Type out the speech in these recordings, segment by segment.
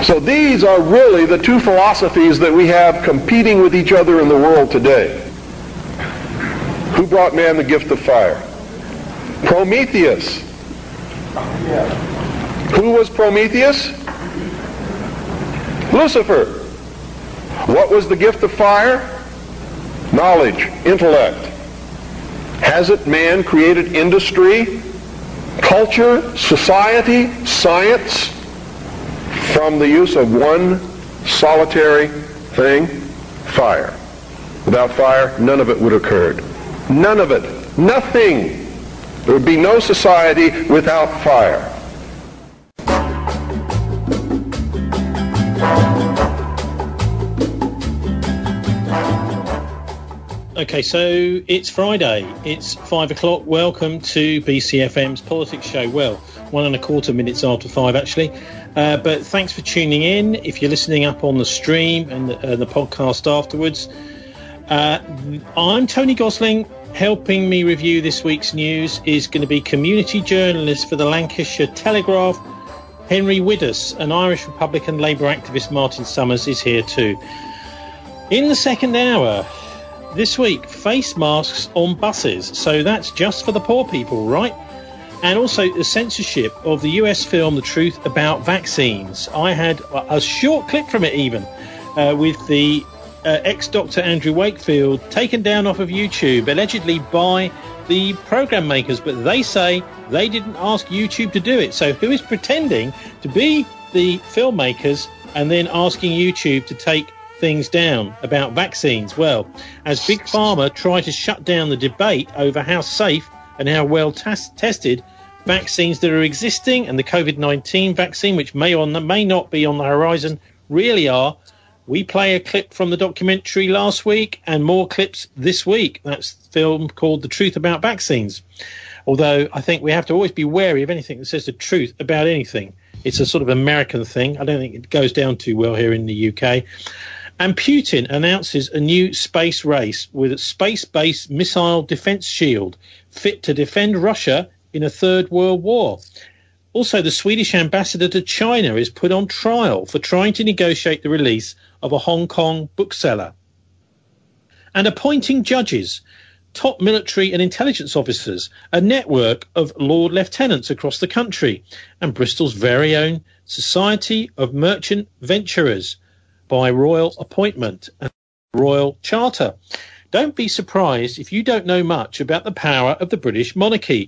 So these are really the two philosophies that we have competing with each other in the world today. Who brought man the gift of fire? Prometheus. Who was Prometheus? Lucifer. What was the gift of fire? Knowledge, intellect. Hasn't man created industry, culture, society, science from the use of one solitary thing? Fire. Without fire, none of it would have occurred. None of it. Nothing. There would be no society without fire. Okay, so it's Friday. It's 5 o'clock. Welcome to BCFM's Politics Show. Well, 1.25 minutes after 5, actually. But thanks for tuning in. If you're listening up on the stream and the podcast afterwards, I'm Tony Gosling. Helping me review this week's news is going to be community journalist for the Lancashire Telegraph, Henry Widdus. An Irish Republican Labour activist, Martin Summers, is here too. In the second hour this week, face masks on buses. So that's just for the poor people, right? And also the censorship of the US film The Truth About Vaccines. I had a short clip from it even, with the ex-Dr. Andrew Wakefield taken down off of YouTube, allegedly by the program makers, but they say they didn't ask YouTube to do it. So who is pretending to be the filmmakers and then asking YouTube to take things down about vaccines? Well, as Big Pharma try to shut down the debate over how safe and how well tested vaccines that are existing and the COVID-19 vaccine, which may or may not be on the horizon, really are, we play a clip from the documentary last week and more clips this week. That's a film called The Truth About Vaccines. Although I think we have to always be wary of anything that says the truth about anything. It's a sort of American thing. I don't think it goes down too well here in the UK. And Putin announces a new space race with a space-based missile defense shield fit to defend Russia in a third world war. Also, the Swedish ambassador to China is put on trial for trying to negotiate the release of a Hong Kong bookseller. And appointing judges, top military and intelligence officers, a network of Lord Lieutenants across the country, and Bristol's very own Society of Merchant Venturers by royal appointment and royal charter. Don't be surprised if you don't know much about the power of the British monarchy.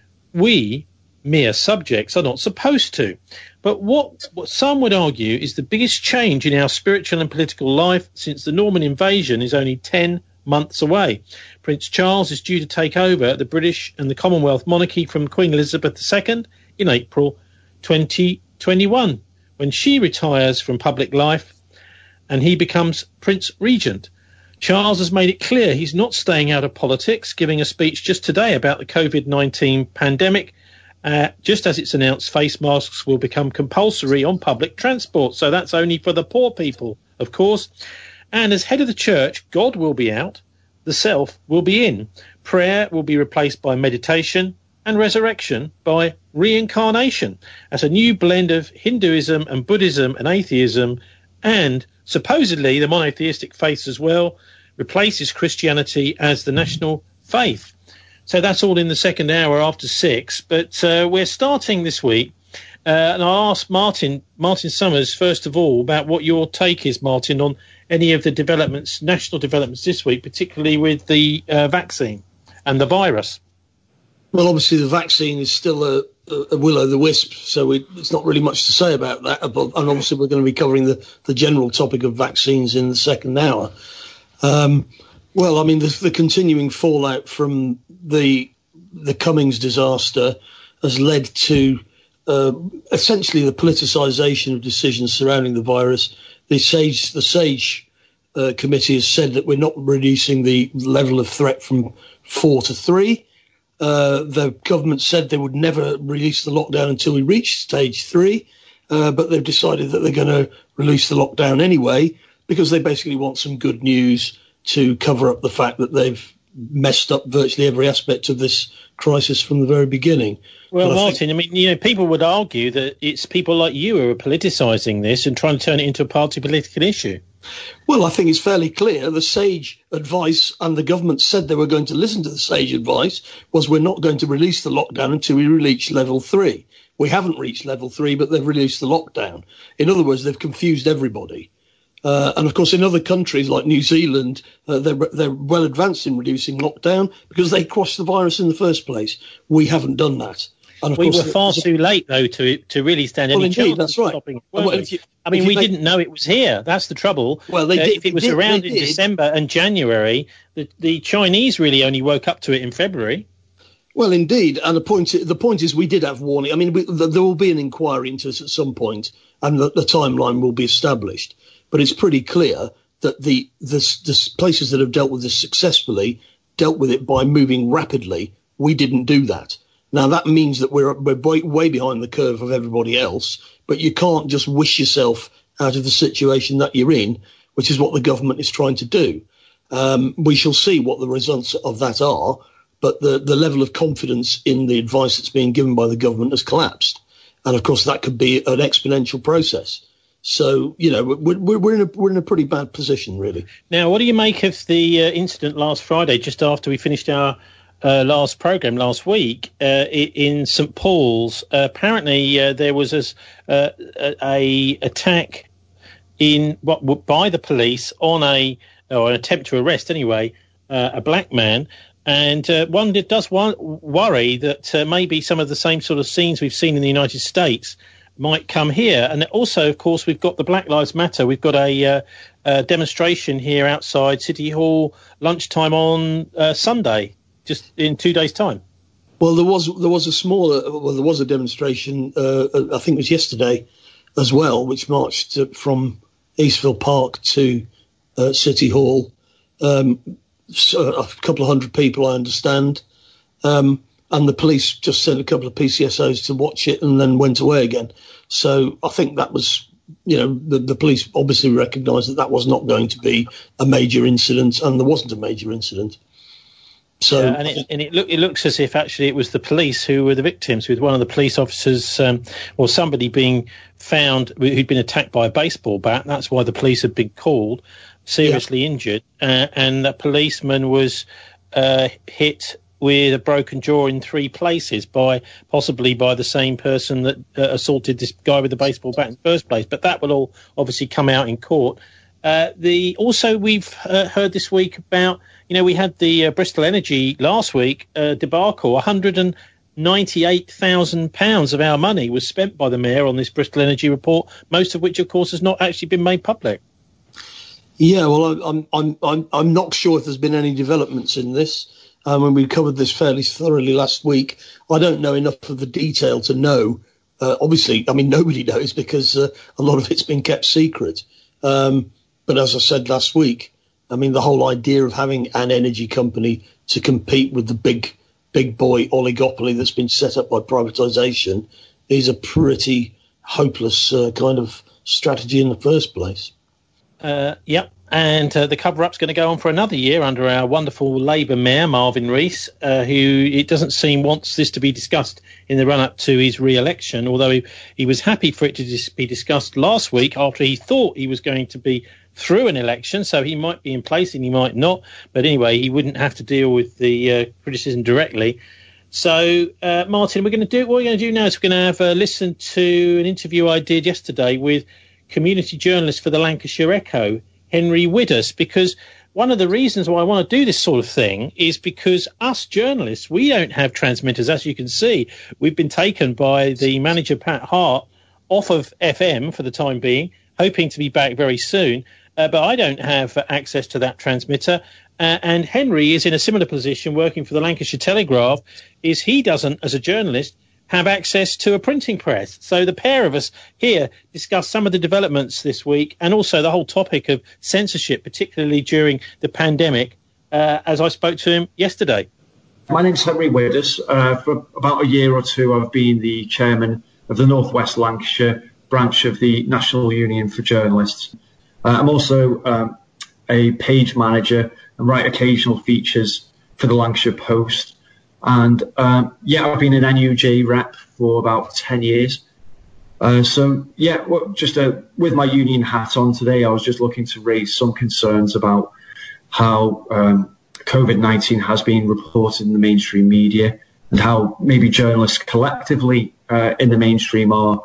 We, mere subjects, are not supposed to. But what some would argue is the biggest change in our spiritual and political life since the Norman invasion is only 10 months away. Prince Charles is due to take over the British and the Commonwealth monarchy from Queen Elizabeth II in April 2021, when she retires from public life and he becomes Prince Regent. Charles has made it clear he's not staying out of politics, giving a speech just today about the COVID-19 pandemic, just as it's announced face masks will become compulsory on public transport. So that's only for the poor people, of course. And as head of the church, God will be out, the self will be in. Prayer will be replaced by meditation, and resurrection by reincarnation, as a new blend of Hinduism and Buddhism and atheism, and supposedly the monotheistic faith as well, replaces Christianity as the national faith. So that's all in the second hour after 6. But we're starting this week, and I'll ask Martin Summers, first of all, about what your take is, Martin, on any of the developments, national developments this week, particularly with the vaccine and the virus. Well, obviously the vaccine is still a will-o'-the-wisp, so it's not really much to say about that. And obviously we're going to be covering the general topic of vaccines in the second hour. Well, I mean, the continuing fallout from the Cummings disaster has led to essentially the politicisation of decisions surrounding the virus. The SAGE committee has said that we're not reducing the level of threat from 4 to 3. The government said they would never release the lockdown until we reach stage 3, but they've decided that they're going to release the lockdown anyway because they basically want some good news to cover up the fact that they've messed up virtually every aspect of this crisis from the very beginning. Well, Martin, I mean, people would argue that it's people like you who are politicising this and trying to turn it into a party political issue. Well, I think it's fairly clear. The SAGE advice, and the government said they were going to listen to the SAGE advice, was we're not going to release the lockdown until we reach level 3. We haven't reached level 3, but they've released the lockdown. In other words, they've confused everybody. And of course, in other countries like New Zealand, they're well advanced in reducing lockdown because they quashed the virus in the first place. We haven't done that. And of we course, were far too late, though, to really stand any chance that's right. of stopping it. We didn't know it was here. That's the trouble. Well, they did, if it was around in December and January, the Chinese really only woke up to it in February. Well, indeed. And the point is we did have warning. I mean, there will be an inquiry into this at some point, and the timeline will be established. But it's pretty clear that the places that have dealt with this successfully dealt with it by moving rapidly. We didn't do that. Now, that means that we're way behind the curve of everybody else, but you can't just wish yourself out of the situation that you're in, which is what the government is trying to do. We shall see what the results of that are, but the level of confidence in the advice that's being given by the government has collapsed. And, of course, that could be an exponential process. So, we're in a pretty bad position, really. Now, what do you make of the incident last Friday, just after we finished our last programme last week in St Paul's? Apparently, there was a attack by the police on an attempt to arrest, anyway, a black man. And one does worry that maybe some of the same sort of scenes we've seen in the United States might come here. And also, of course, we've got the Black Lives Matter. We've got a demonstration here outside City Hall lunchtime on Sunday, just in 2 days' time. Well, there was a demonstration, I think it was yesterday as well, which marched from Eastville Park to City Hall. So a couple of hundred people, I understand. And the police just sent a couple of PCSOs to watch it and then went away again. So I think that was, the police obviously recognised that was not going to be a major incident, and there wasn't a major incident. So, it looks as if actually it was the police who were the victims, with one of the police officers or somebody being found who'd been attacked by a baseball bat. That's why the police had been called, seriously injured, and the policeman was hit with a broken jaw in 3 places, possibly by the same person that assaulted this guy with the baseball bat in the first place. But that will all obviously come out in court. Also, we've heard this week about, we had the Bristol Energy last week debacle. £198,000 of our money was spent by the Mayor on this Bristol Energy report, most of which, of course, has not actually been made public. Yeah, well, I'm not sure if there's been any developments in this. When we covered this fairly thoroughly last week, I don't know enough of the detail to know. Obviously, I mean, nobody knows because a lot of it's been kept secret. But as I said last week, I mean, the whole idea of having an energy company to compete with the big boy oligopoly that's been set up by privatisation is a pretty hopeless kind of strategy in the first place. Yep. And the cover-up's going to go on for another year under our wonderful Labour Mayor, Marvin Rees, who it doesn't seem wants this to be discussed in the run-up to his re-election, although he was happy for it to be discussed last week after he thought he was going to be through an election, so he might be in place and he might not. But anyway, he wouldn't have to deal with the criticism directly. So, Martin, what we're going to do now is we're going to have a listen to an interview I did yesterday with community journalist for the Lancashire Echo, Henry Widders, because one of the reasons why I want to do this sort of thing is because us journalists, we don't have transmitters. As you can see, we've been taken by the manager, Pat Hart, off of FM for the time being, hoping to be back very soon. But I don't have access to that transmitter. And Henry is in a similar position working for the Lancashire Telegraph, is he doesn't, as a journalist, have access to a printing press. So the pair of us here discuss some of the developments this week and also the whole topic of censorship, particularly during the pandemic, as I spoke to him yesterday. My name's Henry Widders. For about a year or two, I've been the chairman of the North West Lancashire branch of the National Union for Journalists. I'm also a page manager and write occasional features for the Lancashire Post. And I've been an NUJ rep for about 10 years. With my union hat on today, I was just looking to raise some concerns about how COVID-19 has been reported in the mainstream media, and how maybe journalists collectively in the mainstream are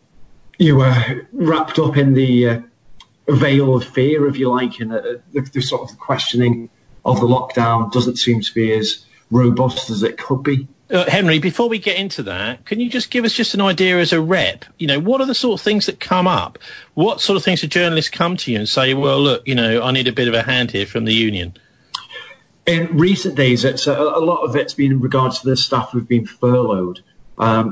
wrapped up in the veil of fear, if you like, and the sort of questioning of the lockdown doesn't seem to be as robust as it could be. Henry, before we get into that, can you just give us just an idea as a rep? What are the sort of things that come up? What sort of things do journalists come to you and say, well, look, I need a bit of a hand here from the union? In recent days, it's a lot of it's been in regards to the staff who've been furloughed. I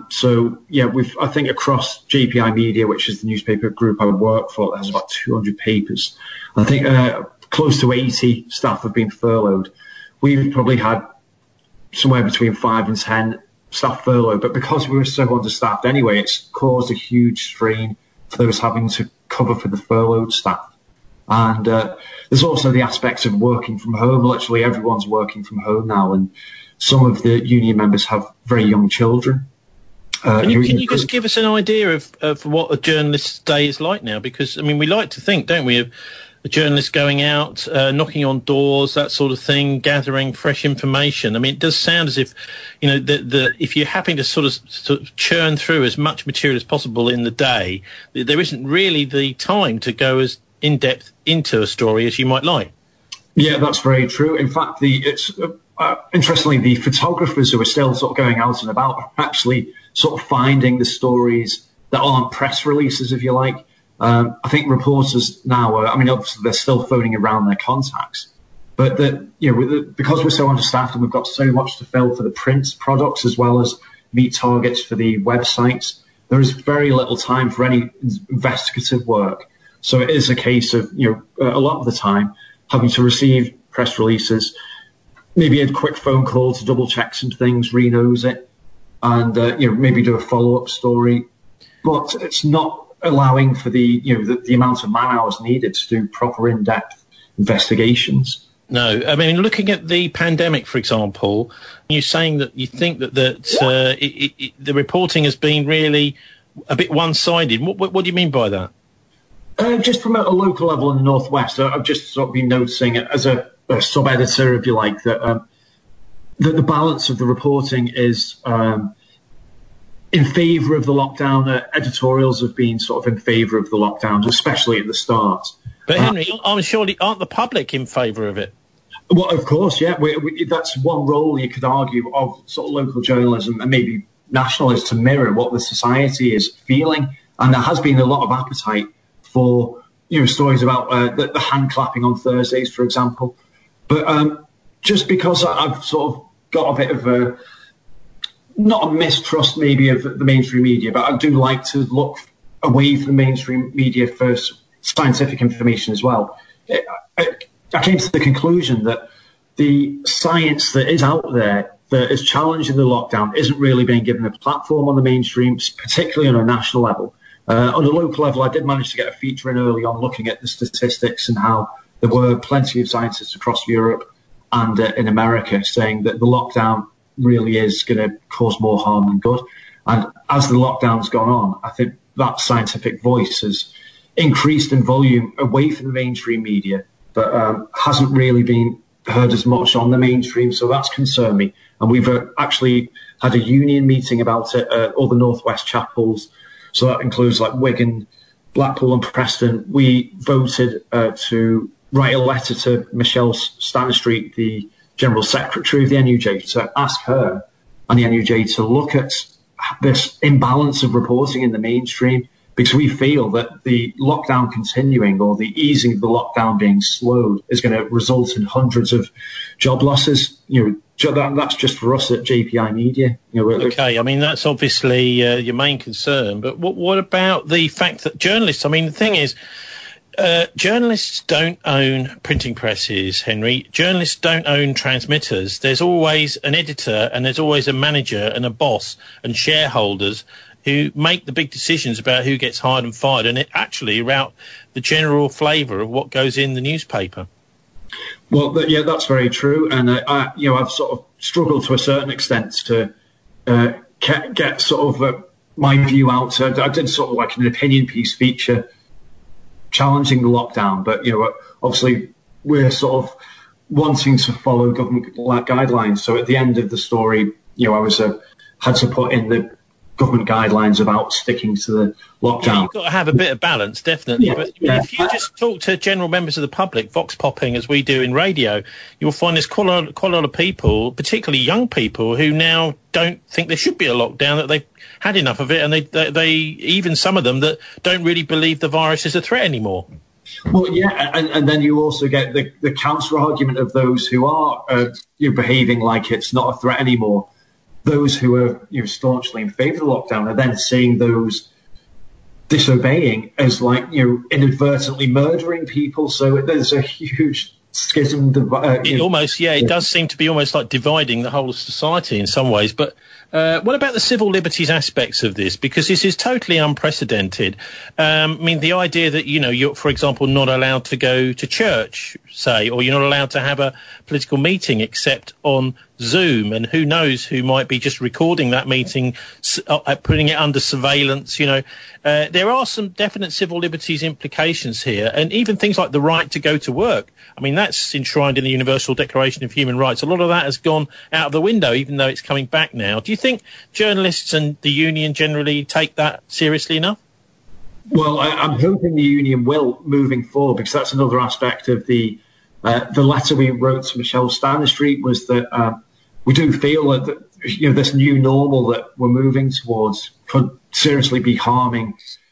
think across JPI Media, which is the newspaper group I work for, that has about 200 papers. I think close to 80 staff have been furloughed. We've probably had somewhere between 5 and 10 staff furloughed, but because we were so understaffed anyway, it's caused a huge strain for those having to cover for the furloughed staff. And there's also the aspects of working from home. Literally everyone's working from home now, and some of the union members have very young children. Can you just give us an idea of what a journalist's day is like now? Because, we like to think, don't we, of a journalist going out, knocking on doors, that sort of thing, gathering fresh information. It does sound as if, if you're having to sort of churn through as much material as possible in the day, there isn't really the time to go as in-depth into a story as you might like. Yeah, that's very true. In fact, interestingly, the photographers who are still sort of going out and about are actually sort of finding the stories that aren't press releases, if you like. I think reporters now obviously they're still phoning around their contacts, but because we're so understaffed and we've got so much to fill for the print products as well as meet targets for the websites, there is very little time for any investigative work. So it is a case of, a lot of the time having to receive press releases, maybe a quick phone call to double check some things, re-nose it, and maybe do a follow-up story. But it's not allowing for the amount of man hours needed to do proper in-depth investigations. No, looking at the pandemic, for example, you're saying that you think that the reporting has been really a bit one-sided. What do you mean by that? Just from a local level in the Northwest, I've just sort of been noticing it as a sub-editor, if you like, that the balance of the reporting is in favour of the lockdown. Editorials have been sort of in favour of the lockdown, especially at the start. But Henry, aren't the public in favour of it? Well, of course, yeah. That's one role you could argue of sort of local journalism and maybe national, is to mirror what the society is feeling. And there has been a lot of appetite for stories about the hand clapping on Thursdays, for example. But just because I've sort of got a bit of not a mistrust maybe of the mainstream media, but I do like to look away from the mainstream media for scientific information as well. I came to the conclusion that the science that is out there that is challenging the lockdown isn't really being given a platform on the mainstream, particularly on a national level. On a local level, I did manage to get a feature in early on looking at the statistics and how there were plenty of scientists across Europe and in America saying that the lockdown really is going to cause more harm than good. And as the lockdown's gone on, I think that scientific voice has increased in volume away from the mainstream media, but hasn't really been heard as much on the mainstream. So that's concerned me. And we've actually had a union meeting about it, all the Northwest chapels. So that includes like Wigan, Blackpool and Preston. We voted to write a letter to Michelle Stanistreet, the General Secretary of the NUJ, to ask her and the NUJ to look at this imbalance of reporting in the mainstream, because we feel that the lockdown continuing or the easing of the lockdown being slowed is going to result in hundreds of job losses. That's just for us at JPI Media. Okay, that's obviously your main concern, but what about the fact that journalists, the thing is, journalists don't own printing presses, Henry. Journalists don't own transmitters. There's always an editor and there's always a manager and a boss and shareholders who make the big decisions about who gets hired and fired, and it actually about the general flavour of what goes in the newspaper. Well, yeah, that's very true, and I've sort of struggled to a certain extent to get sort of my view out. I did sort of like an opinion piece feature challenging the lockdown, but obviously we're sort of wanting to follow government guidelines. So at the end of the story, I had to put in the government guidelines about sticking to the lockdown. Yeah, you've got to have a bit of balance, definitely. Yeah, but if you just talk to general members of the public, vox popping as we do in radio, you'll find there's quite a lot of people, particularly young people, who now don't think there should be a lockdown, that they've had enough of it, and they even some of them that don't really believe the virus is a threat anymore. Well, yeah, and then you also get the counter argument of those who are behaving like it's not a threat anymore. Those who are staunchly in favour of the lockdown are then seeing those disobeying as inadvertently murdering people. So there's a huge schism. It does seem to be almost like dividing the whole of society in some ways. But what about the civil liberties aspects of this? Because this is totally unprecedented. I mean, the idea that, you're, for example, not allowed to go to church, say, or you're not allowed to have a political meeting except on Zoom, and who knows who might be just recording that meeting, putting it under surveillance. There are some definite civil liberties implications here, and even things like the right to go to work. I mean, that's enshrined in the Universal Declaration of Human Rights. A lot of that has gone out of the window, even though it's coming back now. Do you think journalists and the union generally take that seriously enough? Well, I'm hoping the union will moving forward, because that's another aspect of the letter we wrote to Michelle Stanistreet, was that we do feel that this new normal that we're moving towards could seriously be harming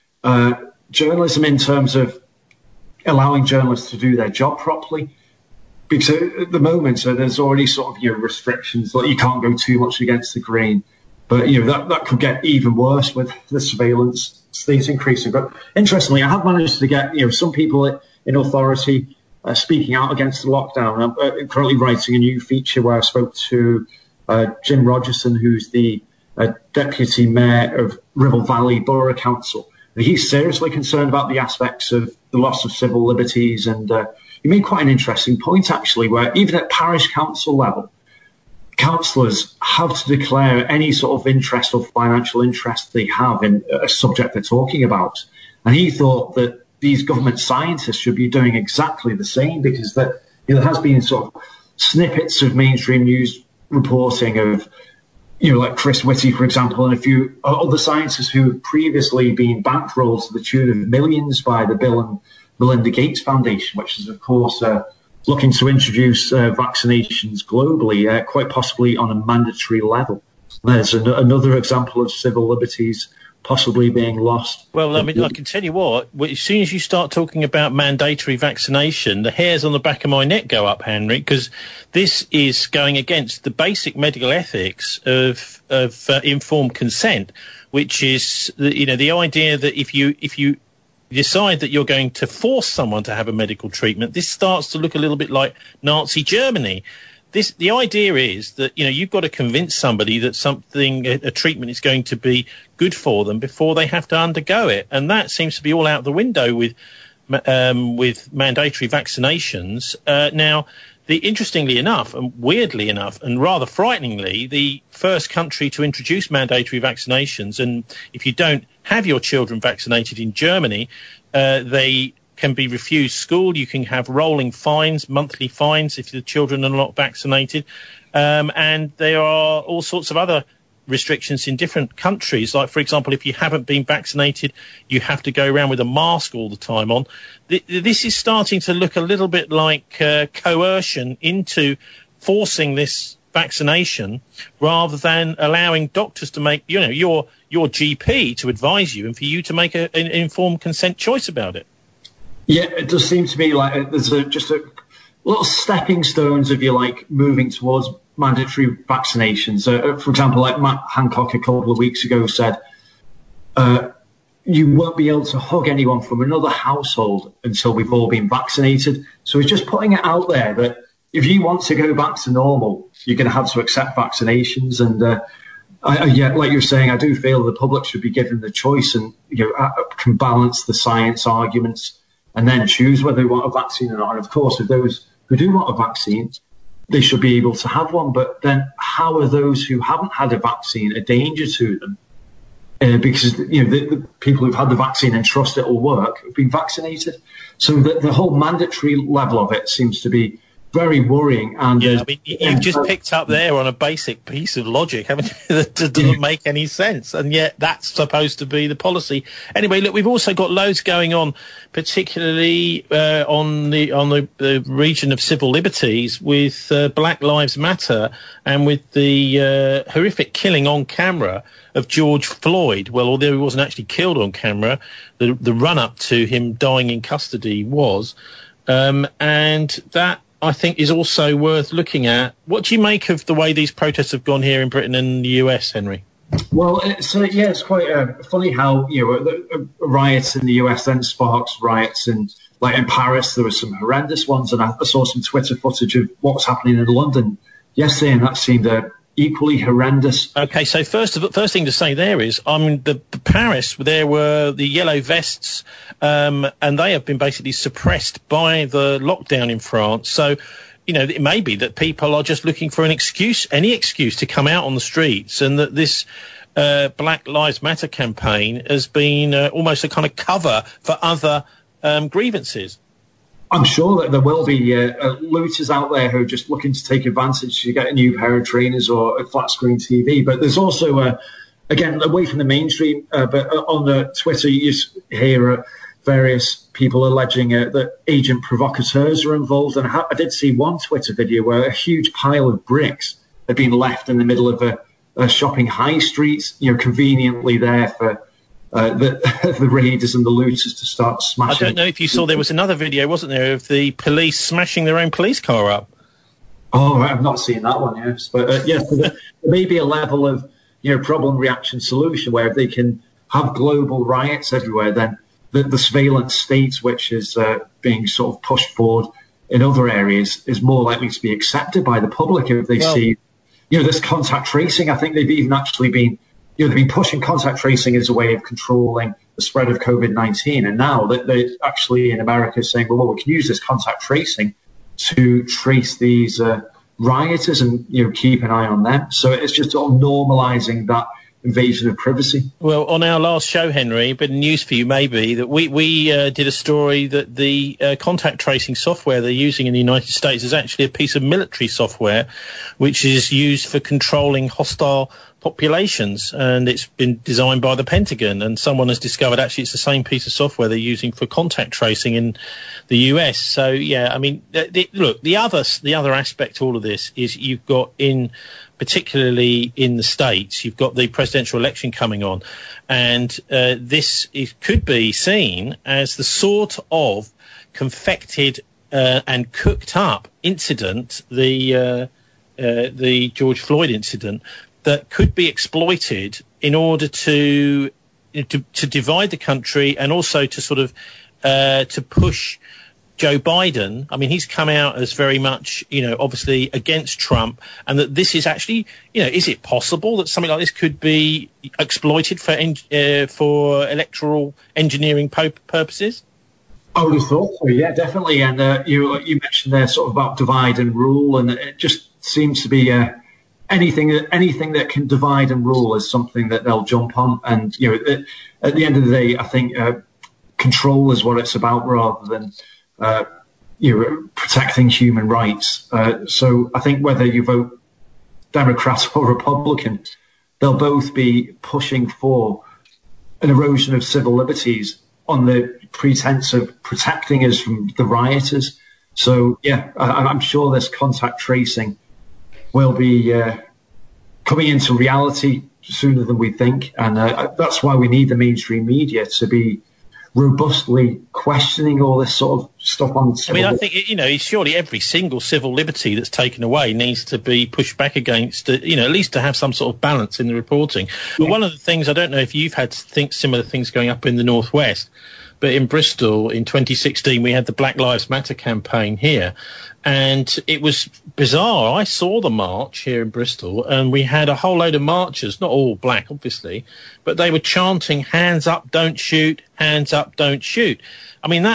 journalism in terms of allowing journalists to do their job properly. Because at the moment, there's already sort of restrictions, like you can't go too much against the grain. But that could get even worse with the surveillance state increasing. But interestingly, I have managed to get some people in authority speaking out against the lockdown. I'm currently writing a new feature where I spoke to Jim Rogerson, who's the deputy mayor of Ribble Valley Borough Council. And he's seriously concerned about the aspects of the loss of civil liberties. And he made quite an interesting point, actually, where even at parish council level, councillors have to declare any sort of interest or financial interest they have in a subject they're talking about. And he thought that these government scientists should be doing exactly the same, because there has been sort of snippets of mainstream news reporting of, like Chris Whitty, for example, and a few other scientists who have previously been bankrolled to the tune of millions by the Bill and Melinda Gates Foundation, which is, of course, looking to introduce vaccinations globally, quite possibly on a mandatory level. There's another example of civil liberties possibly being lost. Well, I mean, I can tell you what, as soon as you start talking about mandatory vaccination, the hairs on the back of my neck go up, Henry, because this is going against the basic medical ethics of informed consent, which is, the idea that if you decide that you're going to force someone to have a medical treatment, this starts to look a little bit like Nazi Germany. The idea is that, you've got to convince somebody that a treatment is going to be good for them before they have to undergo it. And that seems to be all out the window with mandatory vaccinations. Now, interestingly enough, and weirdly enough, and rather frighteningly, the first country to introduce mandatory vaccinations, and if you don't have your children vaccinated in Germany, they can be refused school. You can have rolling fines, monthly fines, if the children are not vaccinated. And there are all sorts of other restrictions in different countries. Like, for example, if you haven't been vaccinated, you have to go around with a mask all the time on. This is starting to look a little bit like coercion into forcing this vaccination, rather than allowing doctors to make, your GP to advise you and for you to make an informed consent choice about it. Yeah, it does seem to be like there's just a little stepping stones, if you like, moving towards mandatory vaccinations. For example, like Matt Hancock a couple of weeks ago said, you won't be able to hug anyone from another household until we've all been vaccinated. So he's just putting it out there that if you want to go back to normal, you're going to have to accept vaccinations. And like you're saying, I do feel the public should be given the choice and can balance the science arguments and then choose whether they want a vaccine or not. And of course, if those who do want a vaccine, they should be able to have one. But then how are those who haven't had a vaccine a danger to them? Because the people who've had the vaccine and trust it will work have been vaccinated. So the whole mandatory level of it seems to be very worrying. And yeah, I mean, you've just picked up there on a basic piece of logic, haven't you, that doesn't make any sense, and yet that's supposed to be the policy. Anyway, look, we've also got loads going on, particularly on the region of civil liberties with Black Lives Matter and with the horrific killing on camera of George Floyd. Well, although he wasn't actually killed on camera, the run-up to him dying in custody was, and that, I think, is also worth looking at. What do you make of the way these protests have gone here in Britain and the US, Henry? Well, it's quite funny how riots in the US then sparks riots in Paris. There were some horrendous ones, and I saw some Twitter footage of what was happening in London yesterday, and that seemed equally horrendous. Okay, so first thing to say there is, the Paris, there were the yellow vests, and they have been basically suppressed by the lockdown in France. So, it may be that people are just looking for any excuse to come out on the streets, and that this Black Lives Matter campaign has been almost a kind of cover for other grievances. I'm sure that there will be looters out there who are just looking to take advantage to get a new pair of trainers or a flat screen TV. But there's also, again, away from the mainstream, but on the Twitter, you hear various people alleging that agent provocateurs are involved. And I did see one Twitter video where a huge pile of bricks had been left in the middle of a shopping high street, conveniently there for the raiders and the looters to start smashing. I don't know if you saw, there was another video, wasn't there, of the police smashing their own police car up? Oh, I've not seen that one, yes. But yes, there may be a level of problem, reaction, solution, where if they can have global riots everywhere, then the surveillance state, which is being sort of pushed forward in other areas, is more likely to be accepted by the public if they see, this contact tracing. I think they've even actually been they've been pushing contact tracing as a way of controlling the spread of COVID-19. And now they're actually in America saying, well, we can use this contact tracing to trace these rioters and, keep an eye on them. So it's just sort of normalizing that invasion of privacy. Well, on our last show, Henry, a bit of news for you maybe, that we did a story that the contact tracing software they're using in the United States is actually a piece of military software which is used for controlling hostile populations, and it's been designed by the Pentagon, and someone has discovered actually it's the same piece of software they're using for contact tracing in the US. So yeah, I mean, look, the other aspect to all of this is you've got particularly in the States, you've got the presidential election coming on, and this could be seen as the sort of confected and cooked up incident, the George Floyd incident, that could be exploited in order to divide the country, and also to sort of to push Joe Biden. I mean, he's come out as very much, obviously against Trump, and that this is actually, is it possible that something like this could be exploited for electoral engineering purposes? I would have thought so, yeah, definitely. And you mentioned there sort of about divide and rule, and it just seems to be anything that can divide and rule is something that they'll jump on. And at the end of the day, I think control is what it's about, rather than protecting human rights. So I think whether you vote Democrat or Republican, they'll both be pushing for an erosion of civil liberties on the pretense of protecting us from the rioters. So yeah, I'm sure this contact tracing will be coming into reality sooner than we think. And that's why we need the mainstream media to be robustly questioning all this sort of stuff on civil. I think, surely every single civil liberty that's taken away needs to be pushed back against, at least to have some sort of balance in the reporting. But one of the things, I don't know if you've had to think similar things going up in the Northwest, but in Bristol in 2016, we had the Black Lives Matter campaign here, and it was bizarre. I saw the march here in Bristol, and we had a whole load of marchers, not all black, obviously, but they were chanting, hands up, don't shoot, hands up, don't shoot. I mean, that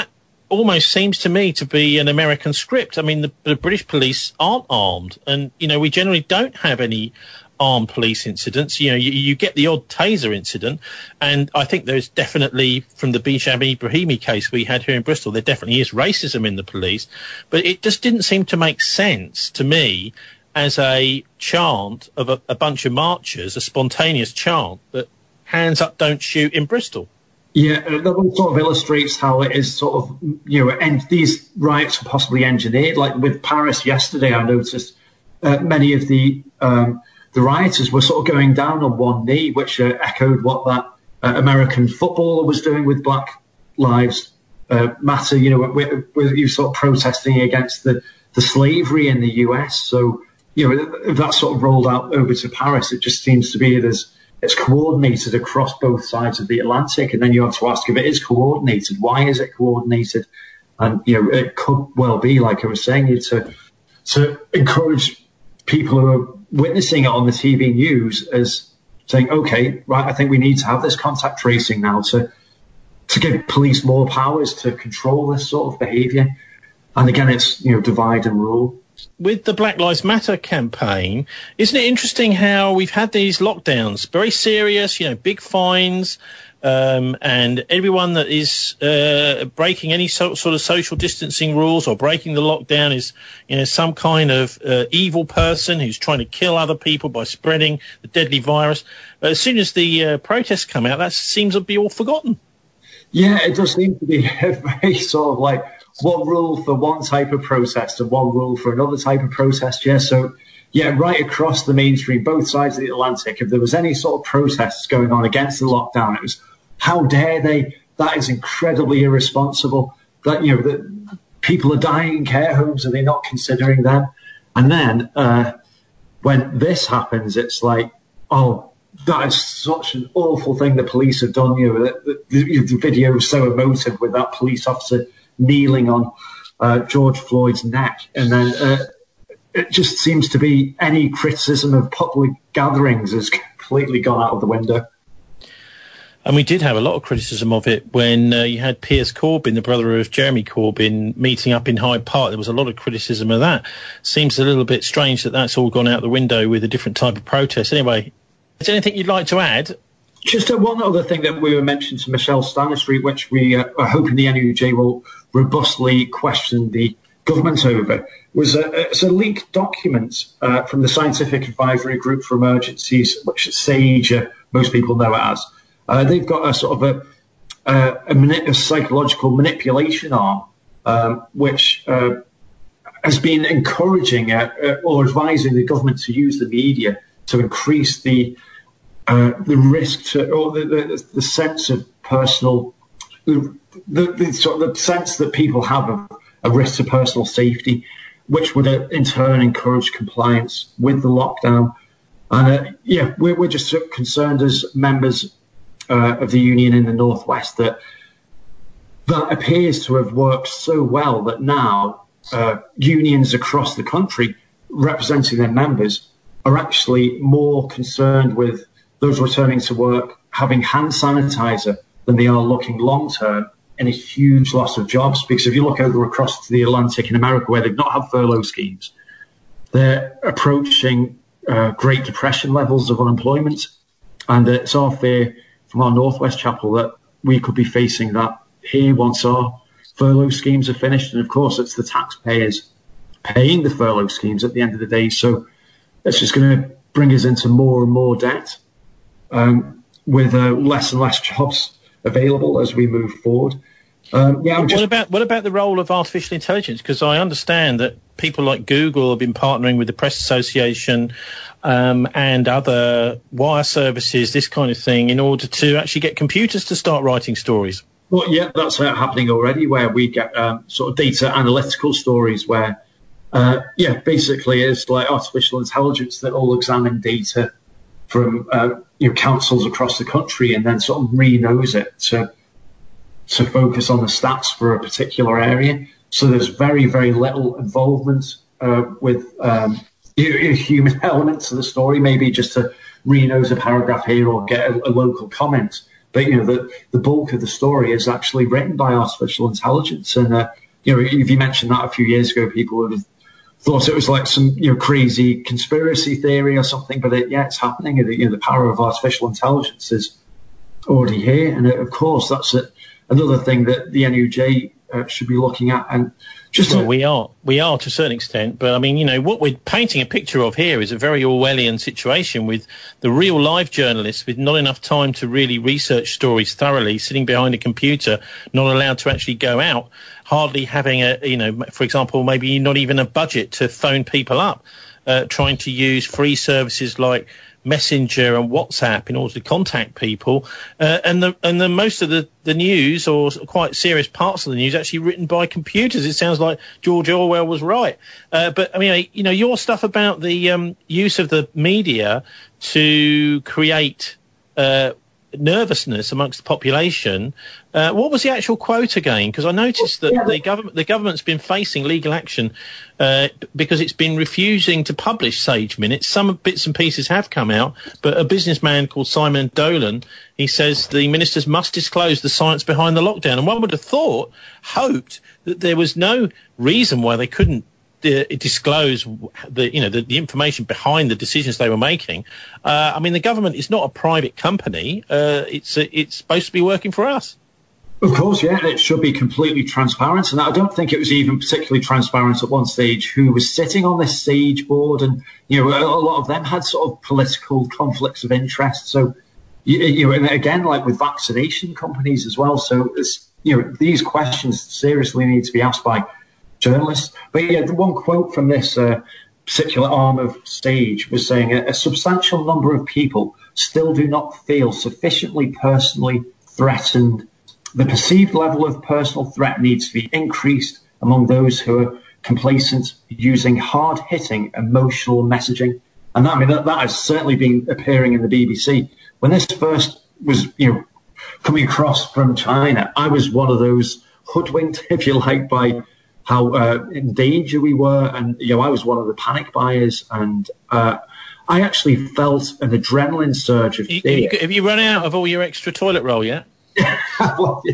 almost seems to me to be an American script. I mean, the British police aren't armed, and we generally don't have any armed police incidents. You get the odd taser incident, and I think there's definitely, from the Bijam Ibrahimi case we had here in Bristol, there definitely is racism in the police, but it just didn't seem to make sense to me as a chant of a bunch of marchers, a spontaneous chant that hands up, don't shoot in Bristol. Yeah, that sort of illustrates how it is sort of, and these riots are possibly engineered. Like with Paris yesterday, I noticed many of the rioters were sort of going down on one knee, which echoed what that American footballer was doing with Black Lives Matter, with you sort of protesting against the slavery in the US. So, if that sort of rolled out over to Paris, it just seems to be it's coordinated across both sides of the Atlantic. And then you have to ask, if it is coordinated, why is it coordinated? And, it could well be, like I was saying, to encourage people who are witnessing it on the TV news as saying, okay, right, I think we need to have this contact tracing now to give police more powers to control this sort of behaviour. And again, it's, divide and rule. With the Black Lives Matter campaign, isn't it interesting how we've had these lockdowns, very serious, big fines, and everyone that is breaking any sort of social distancing rules or breaking the lockdown is, some kind of evil person who's trying to kill other people by spreading the deadly virus. But as soon as the protests come out, that seems to be all forgotten. Yeah, it does seem to be very sort of like one rule for one type of protest and one rule for another type of protest. Yeah, so right across the mainstream, both sides of the Atlantic, if there was any sort of protests going on against the lockdown, it was, how dare they? That is incredibly irresponsible. That that people are dying in care homes, are they not considering them? And then when this happens, it's like, oh, that is such an awful thing the police have done. The video was so emotive with that police officer kneeling on George Floyd's neck. And then it just seems to be any criticism of public gatherings has completely gone out of the window. And we did have a lot of criticism of it when you had Piers Corbyn, the brother of Jeremy Corbyn, meeting up in Hyde Park. There was a lot of criticism of that. Seems a little bit strange that that's all gone out the window with a different type of protest. Anyway, is there anything you'd like to add? Just one other thing that we were mentioning to Michelle Stanistreet, which we are hoping the NUJ will robustly question the government over, was a leaked document from the Scientific Advisory Group for Emergencies, which SAGE, most people know it as. They've got a sort of a psychological manipulation arm, which has been encouraging or advising the government to use the media to increase the risk to, or the sense of personal, the sort of the sense that people have of a risk to personal safety, which would in turn encourage compliance with the lockdown. And we're just concerned as members of the union in the Northwest that appears to have worked so well that now unions across the country representing their members are actually more concerned with those returning to work having hand sanitizer than they are looking long term in a huge loss of jobs. Because if you look over across the Atlantic in America, where they've not had furlough schemes, they're approaching Great Depression levels of unemployment. And it's our fear from our Northwest Chapel that we could be facing that here once our furlough schemes are finished. And of course, it's the taxpayers paying the furlough schemes at the end of the day. So it's just going to bring us into more and more debt, with less and less jobs available as we move forward. What about the role of artificial intelligence? Because I understand that people like Google have been partnering with the Press Association and other wire services, this kind of thing, in order to actually get computers to start writing stories. Well, yeah, that's happening already, where we get sort of data analytical stories where, basically it's like artificial intelligence that will examine data from councils across the country and then sort of re-knows it to focus on the stats for a particular area. So there's very, very little involvement with human elements of the story, maybe just to re-nose a paragraph here or get a local comment. But, the bulk of the story is actually written by artificial intelligence. And, if you mentioned that a few years ago, people would have thought it was like some, crazy conspiracy theory or something. But it's happening. The power of artificial intelligence is already here. And, of course, that's another thing that the NUJ should be looking at. And we are to a certain extent, but I mean, what we're painting a picture of here is a very Orwellian situation with the real live journalists with not enough time to really research stories thoroughly, sitting behind a computer, not allowed to actually go out, hardly having for example, maybe not even a budget to phone people up, trying to use free services like Messenger and WhatsApp in order to contact people, and the most of the news, or quite serious parts of the news, actually written by computers. It sounds like George Orwell was right. But I mean, your stuff about the use of the media to create nervousness amongst the population. What was the actual quote again? Because I noticed that the government's been facing legal action because it's been refusing to publish Sage Minutes. Some bits and pieces have come out, but a businessman called Simon Dolan, he says the ministers must disclose the science behind the lockdown. And one would have hoped that there was no reason why they couldn't disclose the information behind the decisions they were making. I mean, the government is not a private company. It's supposed to be working for us. Of course, yeah, it should be completely transparent. And I don't think it was even particularly transparent at one stage who was sitting on this Sage board. And, a lot of them had sort of political conflicts of interest. So, and again, like with vaccination companies as well. So, these questions seriously need to be asked by journalists. But the one quote from this particular arm of Sage was saying a substantial number of people still do not feel sufficiently personally threatened. The perceived level of personal threat needs to be increased among those who are complacent, using hard-hitting emotional messaging. And that has certainly been appearing in the BBC. When this first was coming across from China, I was one of those hoodwinked, if you like, by how in danger we were. And, I was one of the panic buyers. And I actually felt an adrenaline surge of fear. Have you run out of all your extra toilet roll yet? I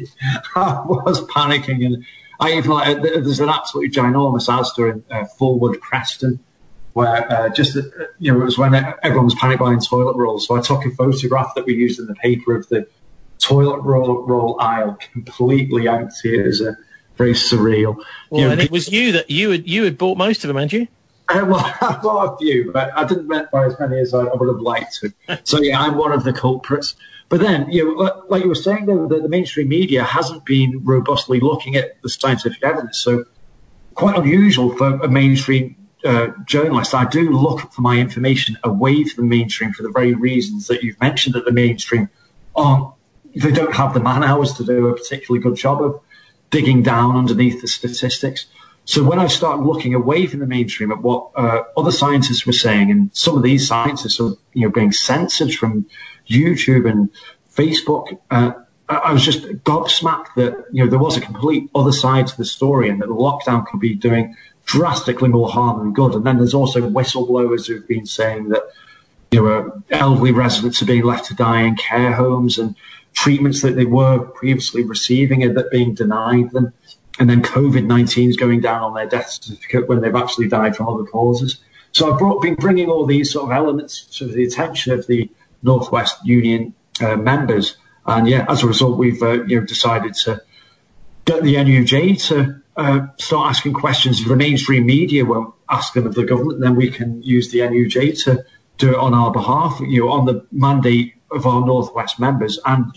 was panicking. And I even there's an absolutely ginormous Asda in Fulwood, Preston, where it was when everyone was panic buying toilet rolls. So I took a photograph that we used in the paper of the toilet roll aisle completely empty. It was very surreal. Well, and it was you had bought most of them, hadn't you? Well, I bought a few, but I didn't buy as many as I would have liked to. So I'm one of the culprits. But then, like you were saying, though, the mainstream media hasn't been robustly looking at the scientific evidence. So quite unusual for a mainstream journalist. I do look for my information away from the mainstream for the very reasons that you've mentioned, that the mainstream they don't have the man hours to do a particularly good job of digging down underneath the statistics. So when I started looking away from the mainstream at what other scientists were saying, and some of these scientists are being censored from YouTube and Facebook, I was just gobsmacked that there was a complete other side to the story, and that the lockdown could be doing drastically more harm than good. And then there's also whistleblowers who've been saying that elderly residents are being left to die in care homes, and treatments that they were previously receiving and that being denied them. And then COVID-19 is going down on their death certificate when they've actually died from other causes. So I've been bringing all these sort of elements to the attention of the Northwest Union members. And as a result, we've decided to get the NUJ to start asking questions. If the mainstream media won't ask them of the government, then we can use the NUJ to do it on our behalf, on the mandate of our Northwest members. And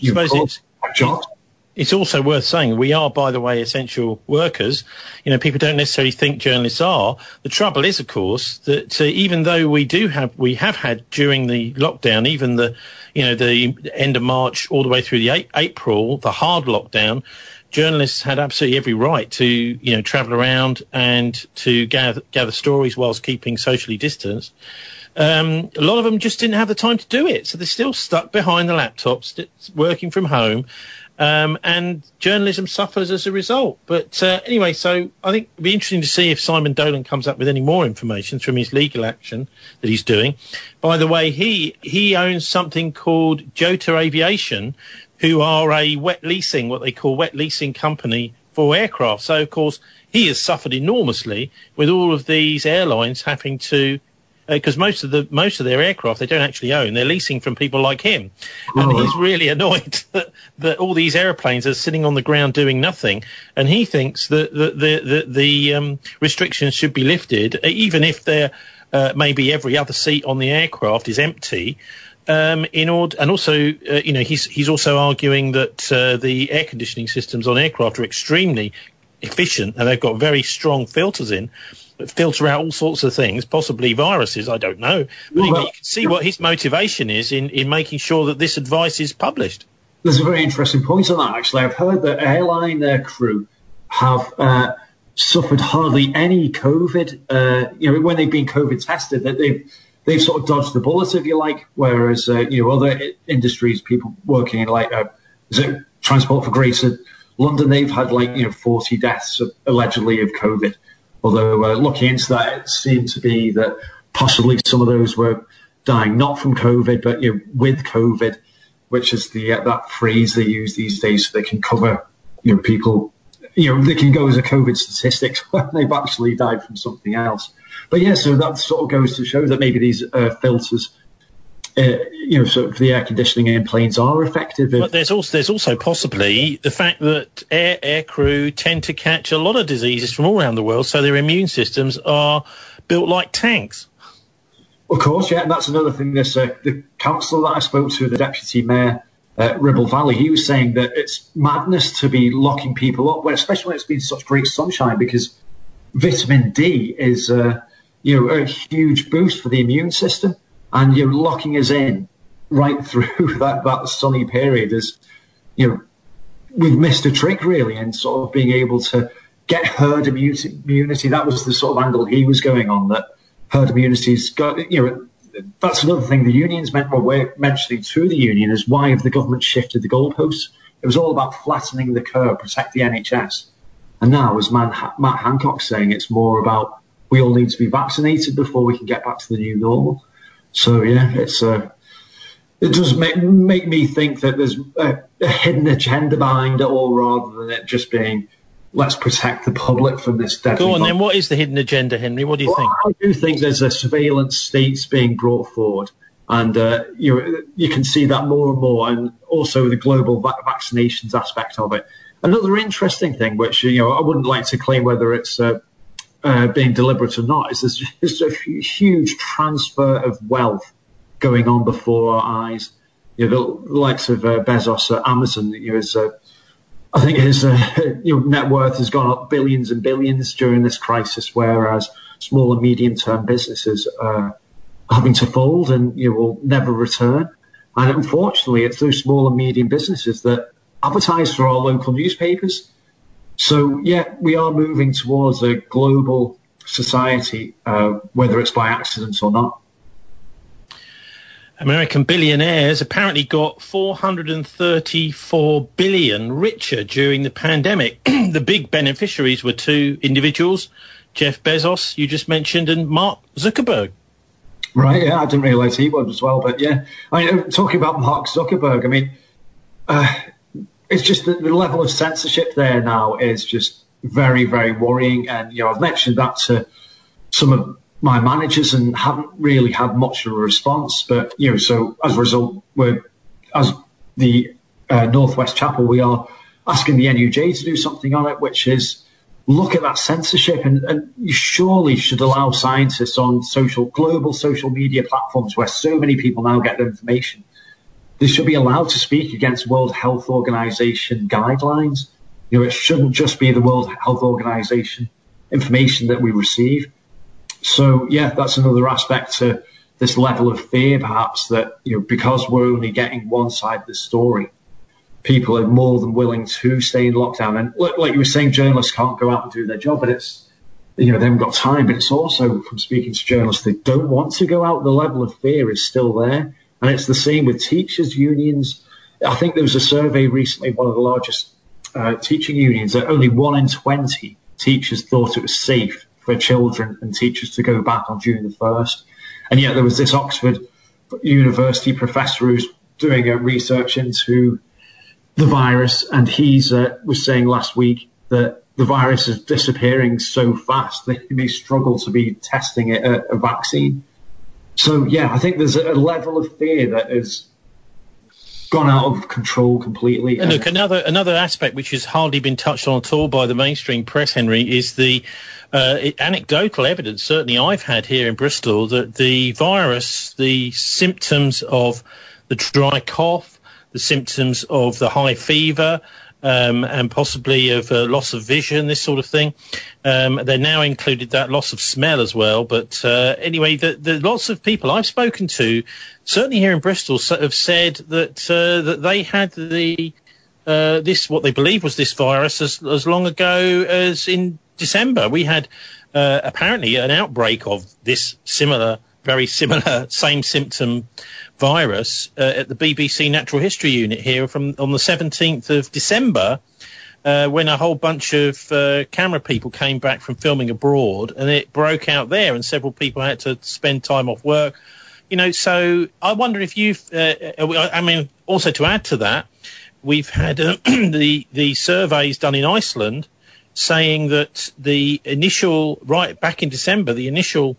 it's also worth saying we are, by the way, essential workers. People don't necessarily think journalists are. The trouble is, of course, that even though we have had during the lockdown, even the end of March all the way through the April, the hard lockdown, journalists had absolutely every right to travel around and to gather stories whilst keeping socially distanced. A lot of them just didn't have the time to do it, so they're still stuck behind the laptops, working from home. And journalism suffers as a result. But anyway, so I think it'd be interesting to see if Simon Dolan comes up with any more information from his legal action that he's doing. By the way, he owns something called Jota Aviation, who are a what they call wet leasing company for aircraft. So, of course, he has suffered enormously with all of these airlines having to, because most of their aircraft they don't actually own, they're leasing from people like him, and he's really annoyed that all these airplanes are sitting on the ground doing nothing, and he thinks that the restrictions should be lifted, even if they're maybe every other seat on the aircraft is empty. In order, and also, he's also arguing that the air conditioning systems on aircraft are extremely efficient, and they've got very strong filters in that filter out all sorts of things, possibly viruses. I don't know, but you can see what his motivation is in making sure that this advice is published. There's a very interesting point on that. Actually, I've heard that airline crew have suffered hardly any COVID. When they've been COVID tested, that they've sort of dodged the bullet, if you like, whereas, other industries, people working in Transport for Greater London, they've had 40 deaths allegedly of COVID. Although looking into that, it seemed to be that possibly some of those were dying not from COVID, but with COVID, which is that phrase they use these days so they can cover people. They can go as a COVID statistic when they've actually died from something else. But yeah, so that sort of goes to show that maybe these filters, sort of the air conditioning in planes are effective. But there's also possibly the fact that air crew tend to catch a lot of diseases from all around the world, so their immune systems are built like tanks. Of course, yeah, and that's another thing. The councillor that I spoke to, the deputy mayor, Ribble Valley, he was saying that it's madness to be locking people up, especially when it's been such great sunshine, because vitamin D is a huge boost for the immune system, and you're locking us in right through that sunny period is, we've missed a trick really in sort of being able to get herd immunity. That was the sort of angle he was going on, that herd immunity's got, that's another thing the unions were mentioning to the union is why have the government shifted the goalposts? It was all about flattening the curve, protect the NHS. And now, as Matt Hancock's saying, it's more about we all need to be vaccinated before we can get back to the new normal. So, yeah, it does make me think that there's a hidden agenda behind it all rather than it just being, let's protect the public from this deadly. Go on, then. What is the hidden agenda, Henry? What do you think? I do think there's a surveillance states being brought forward. And you can see that more and more, and also the global vaccinations aspect of it. Another interesting thing, which I wouldn't like to claim whether it's being deliberate or not, is there's just a huge transfer of wealth going on before our eyes. The likes of Bezos at Amazon, I think his net worth has gone up billions and billions during this crisis, whereas small and medium-term businesses are having to fold and will never return. And unfortunately, it's those small and medium businesses that advertise for our local newspapers. So, yeah, we are moving towards a global society, whether it's by accident or not. American billionaires apparently got 434 billion richer during the pandemic. The big beneficiaries were two individuals, Jeff Bezos, you just mentioned, and Mark Zuckerberg. Right, yeah, I didn't realise he was as well. But, yeah, talking about Mark Zuckerberg, it's just the level of censorship there now is just very, very worrying. And, I've mentioned that to some of my managers and haven't really had much of a response. But, so as a result, as the Northwest Chapel, we are asking the NUJ to do something on it, which is look at that censorship. And you surely should allow scientists on global social media platforms where so many people now get their information. They should be allowed to speak against World Health Organization guidelines. It shouldn't just be the World Health Organization information that we receive. So, yeah, that's another aspect to this level of fear, perhaps, that, because we're only getting one side of the story, people are more than willing to stay in lockdown. And like you were saying, journalists can't go out and do their job, but it's, they haven't got time. But it's also, from speaking to journalists, they don't want to go out. The level of fear is still there. And it's the same with teachers' unions. I think there was a survey recently, one of the largest teaching unions, that only 1 in 20 teachers thought it was safe for children and teachers to go back on June the 1st. And yet there was this Oxford University professor who's doing a research into the virus, and he's was saying last week that the virus is disappearing so fast that he may struggle to be testing a vaccine. So, yeah, I think there's a level of fear that has gone out of control completely. And look, another aspect which has hardly been touched on at all by the mainstream press, Henry, is the anecdotal evidence, certainly I've had here in Bristol, that the virus, the symptoms of the dry cough, the symptoms of the high fever, and possibly of loss of vision, this sort of thing. They now included that loss of smell as well. But anyway, the lots of people I've spoken to, certainly here in Bristol, have said that that they had this what they believe was this virus as long ago as in December. We had apparently an outbreak of this very similar, same symptom virus at the BBC Natural History Unit here on the 17th of December, when a whole bunch of camera people came back from filming abroad, and it broke out there, and several people had to spend time off work. So I wonder if you've, also to add to that, we've had the surveys done in Iceland saying that the initial, right back in December, the initial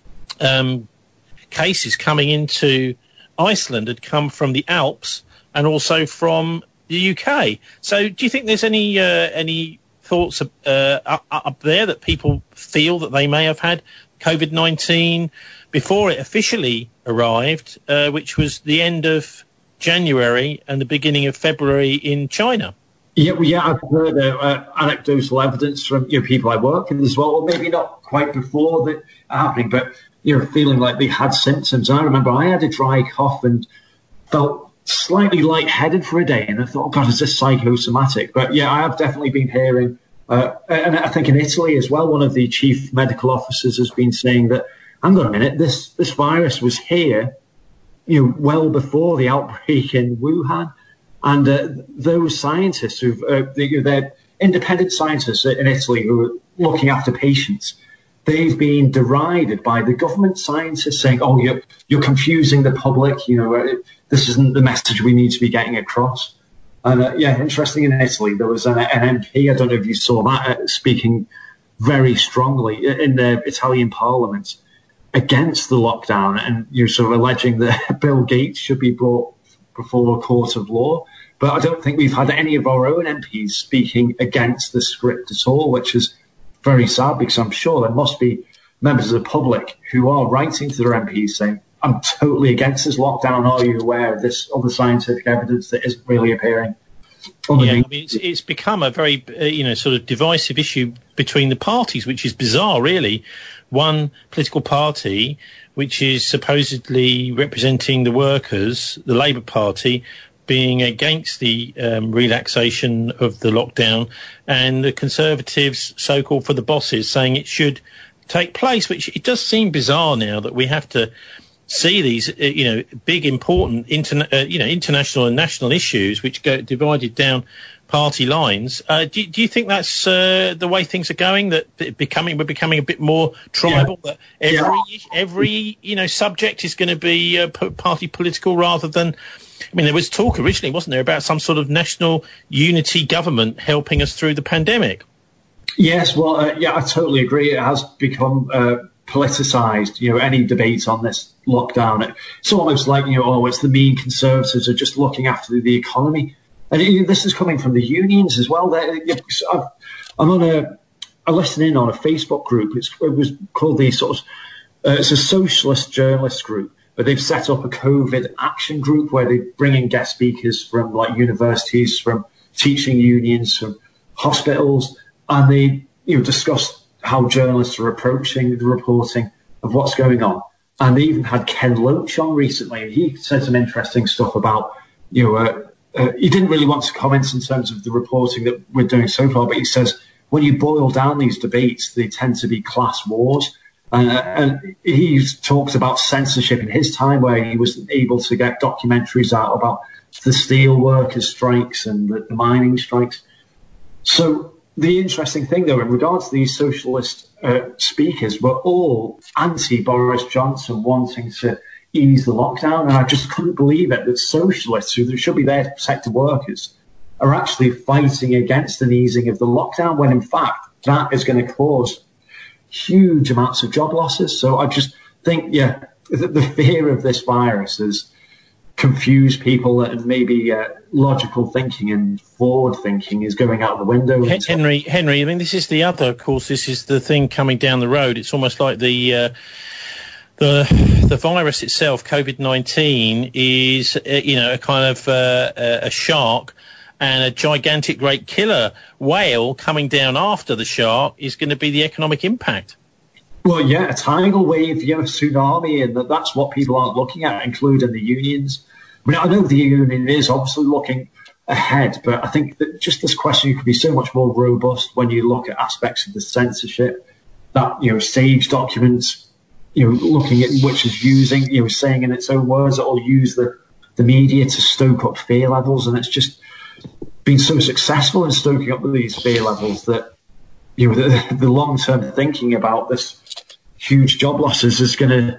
cases coming into Iceland had come from the Alps and also from the UK. So do you think there's any thoughts up there that people feel that they may have had COVID-19 before it officially arrived, which was the end of January and the beginning of February in China? Yeah, I've heard anecdotal evidence from people I work with as well, or maybe not quite before that happening, but feeling like they had symptoms. I remember I had a dry cough and felt slightly lightheaded for a day, and I thought, oh God, is this psychosomatic? But yeah, I have definitely been hearing, and I think in Italy as well, one of the chief medical officers has been saying that, hang on a minute, this virus was here, well before the outbreak in Wuhan. And those scientists they're independent scientists in Italy who are looking after patients, they've been derided by the government scientists saying, oh, you're confusing the public, this isn't the message we need to be getting across. And interesting, in Italy, there was an MP, I don't know if you saw that, speaking very strongly in the Italian parliament against the lockdown, and you're sort of alleging that Bill Gates should be brought before a court of law. But I don't think we've had any of our own MPs speaking against the script at all, which is very sad, because I'm sure there must be members of the public who are writing to their MPs saying, I'm totally against this lockdown. Are you aware of this other scientific evidence that isn't really appearing? It's become a very, sort of divisive issue between the parties, which is bizarre, really. One political party, which is supposedly representing the workers, the Labour Party, being against the relaxation of the lockdown, and the Conservatives, so-called for the bosses, saying it should take place, which it does seem bizarre now that we have to see these, big, important, international and national issues which go divided down party lines. Do you think that's the way things are going? That we're becoming a bit more tribal. Yeah. That every subject is going to be party political rather than. I mean, there was talk originally, wasn't there, about some sort of national unity government helping us through the pandemic? Yes, well, I totally agree. It has become politicised. Any debate on this lockdown, it's almost like it's the mean Conservatives are just looking after the economy. And this is coming from the unions as well. I'm on I listen in on a Facebook group. It was called the it's a socialist journalist group, but they've set up a COVID action group where they bring in guest speakers from like universities, from teaching unions, from hospitals, and they discuss how journalists are approaching the reporting of what's going on. And they even had Ken Loach on recently, and he said some interesting stuff about he didn't really want to comment in terms of the reporting that we're doing so far, but he says when you boil down these debates, they tend to be class wars. And he's talked about censorship in his time, where he was able to get documentaries out about the steel workers' strikes and the mining strikes. So the interesting thing, though, in regards to these socialist speakers, were all anti-Boris Johnson, wanting to ease the lockdown. And I just couldn't believe it, that socialists, who should be there to protect the workers, are actually fighting against an easing of the lockdown, when in fact that is going to cause huge amounts of job losses. So I just think, the fear of this virus has confused people, and maybe logical thinking and forward thinking is going out the window. Henry, I mean, this is the other, of course, this is the thing coming down the road. It's almost like the virus itself, COVID-19, is, a kind of a shark, and a gigantic great killer whale coming down after the shark is going to be the economic impact. Well, a tidal wave, tsunami, and that's what people aren't looking at, including the unions. I mean, I know the union is obviously looking ahead, but I think that just this question could be so much more robust when you look at aspects of the censorship, that, Sage documents, looking at which is using, saying in its own words that will use the media to stoke up fear levels, and it's just been so successful in stoking up these fear levels that the long-term thinking about this huge job losses is going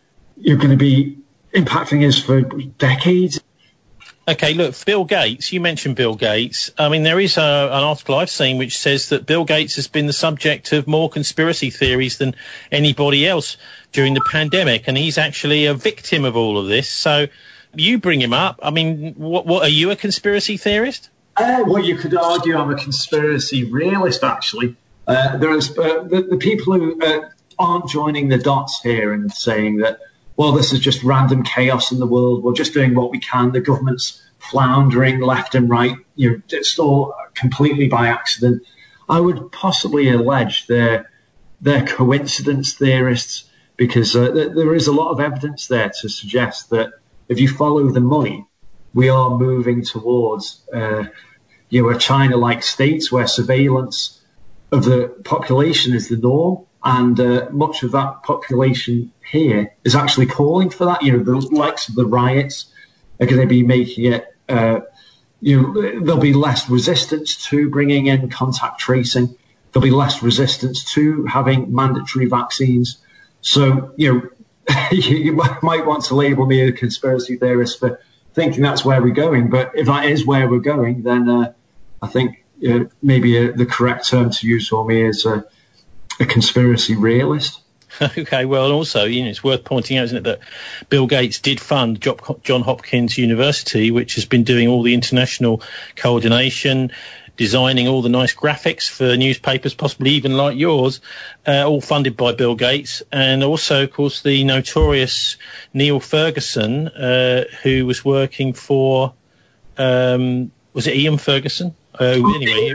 to be impacting us for decades. Okay, look, Bill Gates, you mentioned Bill Gates. I mean, there is an article I've seen which says that Bill Gates has been the subject of more conspiracy theories than anybody else during the pandemic, and he's actually a victim of all of this. So you bring him up. I mean, what are you, a conspiracy theorist? Well, you could argue I'm a conspiracy realist, actually. There's the people who aren't joining the dots here and saying that, well, this is just random chaos in the world. We're just doing what we can. The government's floundering left and right. It's all completely by accident. I would possibly allege they're coincidence theorists, because there is a lot of evidence there to suggest that if you follow the money, we are moving towards a China-like state where surveillance of the population is the norm, and much of that population here is actually calling for that. The likes of the riots are going to be making it, there'll be less resistance to bringing in contact tracing. There'll be less resistance to having mandatory vaccines. So, you might want to label me a conspiracy theorist for thinking that's where we're going. But if that is where we're going, then I think maybe the correct term to use for me is a conspiracy realist. Okay, well, also, it's worth pointing out, isn't it, that Bill Gates did fund Johns Hopkins University, which has been doing all the international coordination, designing all the nice graphics for newspapers, possibly even like yours, all funded by Bill Gates. And also, of course, the notorious Neil Ferguson, who was working for, was it Ian Ferguson? Anyway.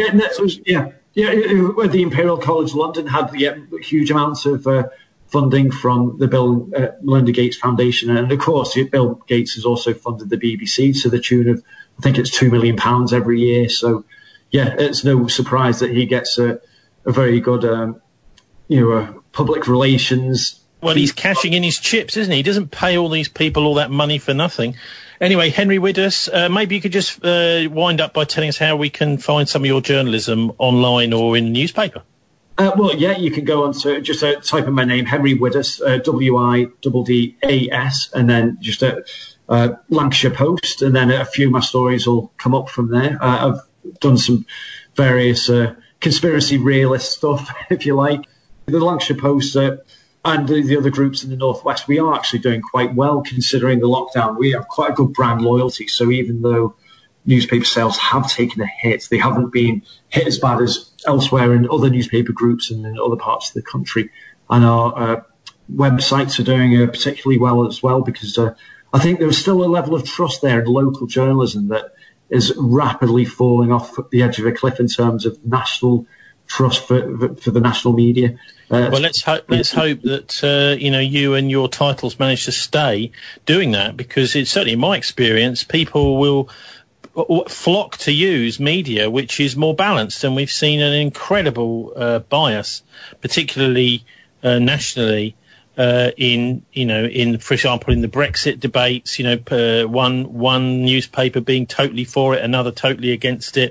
The Imperial College London had huge amounts of funding from the Bill Melinda Gates Foundation. And, of course, Bill Gates has also funded the BBC to the tune of, I think it's £2 million every year. So, it's no surprise that he gets a very good, public relations. Well, he's cashing in his chips, isn't he? He doesn't pay all these people all that money for nothing. Anyway, Henry Widders, maybe you could just wind up by telling us how we can find some of your journalism online or in the newspaper. You can go on to just type in my name, Henry Widders, WIDDAS, and then just Lancashire Post, and then a few of my stories will come up from there. I've done some various conspiracy realist stuff, if you like. The Lancashire Post and the other groups in the Northwest, we are actually doing quite well considering the lockdown. We have quite a good brand loyalty. So even though newspaper sales have taken a hit, they haven't been hit as bad as elsewhere in other newspaper groups and in other parts of the country. And our websites are doing particularly well as well, because I think there's still a level of trust there in local journalism that is rapidly falling off the edge of a cliff in terms of national trust for the national media. Well, let's hope that you and your titles manage to stay doing that, because it's certainly in my experience, people will flock to use media which is more balanced, and we've seen an incredible bias, particularly nationally, in for example in the Brexit debates, one newspaper being totally for it, another totally against it.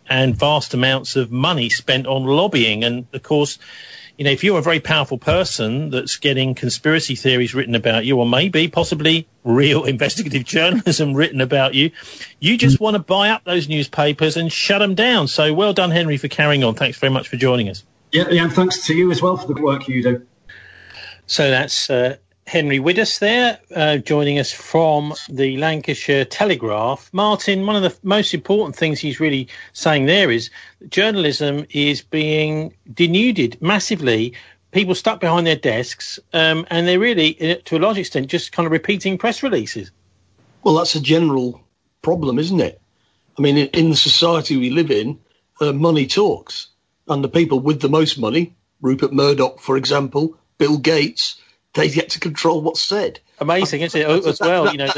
and vast amounts of money spent on lobbying. And of course, you know, if you're a very powerful person that's getting conspiracy theories written about you, or maybe possibly real investigative journalism written about you, you just want to buy up those newspapers and shut them down. So well done, Henry, for carrying on. Thanks very much for joining us. Yeah, and thanks to you as well for the work you do. So that's Henry Widdus there, joining us from the Lancashire Telegraph. Martin, one of the most important things he's really saying there is that journalism is being denuded massively. People stuck behind their desks, and they're really, to a large extent, just kind of repeating press releases. Well, that's a general problem, isn't it? I mean, in the society we live in, money talks. And the people with the most money, Rupert Murdoch, for example, Bill Gates, they get to control what's said. Amazing, isn't it? As well, you know,